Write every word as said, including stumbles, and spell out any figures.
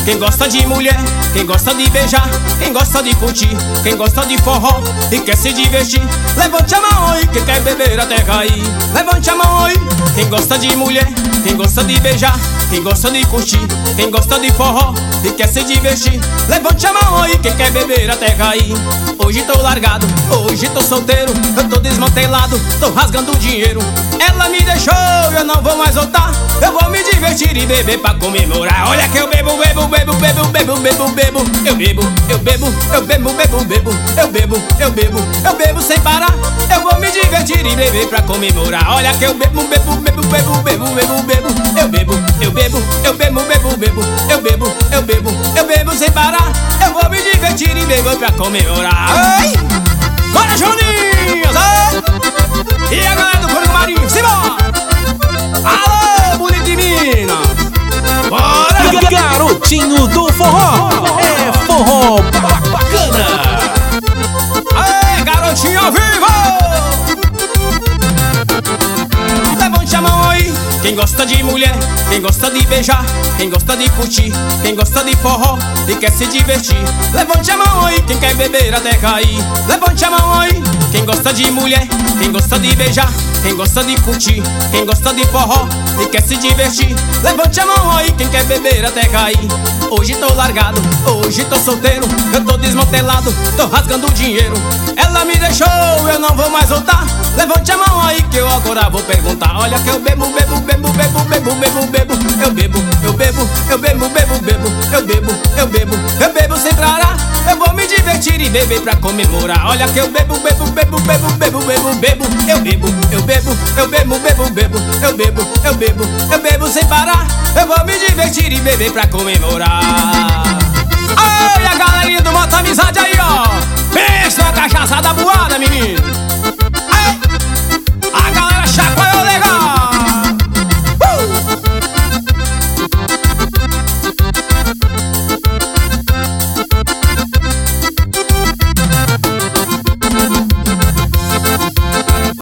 Quem gosta de mulher, quem gosta de beijar, quem gosta de curtir, quem gosta de forró e quer se divertir, levante a mão aí, quem quer beber até cair. Levante a mão aí, quem gosta de mulher, quem gosta de beijar, quem gosta de curtir, quem gosta de forró e quer se divertir, levante a mão aí, quem quer beber até cair. Hoje tô largado, hoje tô solteiro, eu tô desmantelado, tô rasgando dinheiro. Ela me deixou, eu não vou mais voltar, eu vou me divertir e beber pra comemorar. Olha que eu bebo, bebo, bebo, bebo, bebo, bebo, bebo. Eu bebo, eu bebo, eu bebo, bebo, bebo. Eu bebo, eu bebo, eu bebo sem parar. Eu vou me divertir e beber pra comemorar. Olha que eu bebo, bebo, bebo, bebo, bebo, bebo, bebo. Eu bebo, eu bebo, eu bebo, bebo, bebo. Eu bebo, eu bebo, eu bebo sem parar. Eu vou me divertir e beber pra comemorar. Ei! Bora, Juninho! E a galera do Código Marinho, simbora! Alô, bonito de Minas! Bora! Garotinho do forró! É forró bacana! Aê, garotinho ao vivo! Levante a mão aí, quem gosta de mulher, quem gosta de beijar, quem gosta de curtir, quem gosta de forró e quer se divertir. Levante a mão aí, quem quer beber até cair. Levante a mão aí, quem gosta de mulher, quem gosta de beijar, quem gosta de curtir, quem gosta de forró e quer se divertir. Levante a mão aí, quem quer beber até cair. Hoje tô largado, hoje tô solteiro, eu tô desmantelado, tô rasgando dinheiro. Ela me deixou, eu não vou mais voltar. Levante a mão aí que eu agora vou perguntar. Olha que eu bebo, bebo, bebo, bebo, bebo, bebo, bebo. Eu bebo, eu bebo, eu bebo, bebo, bebo. Eu bebo, eu bebo, eu bebo sem parar. Eu vou me divertir e beber pra comemorar. Olha que eu bebo, bebo, bebo, bebo, bebo, bebo, bebo. Eu bebo, eu bebo, eu bebo, bebo, bebo. Eu bebo, eu bebo, eu bebo sem parar. Eu vou me divertir e beber pra comemorar. Olha a galerinha do Mota Amizade aí, ó. Pensa na cachaça da boada, menino.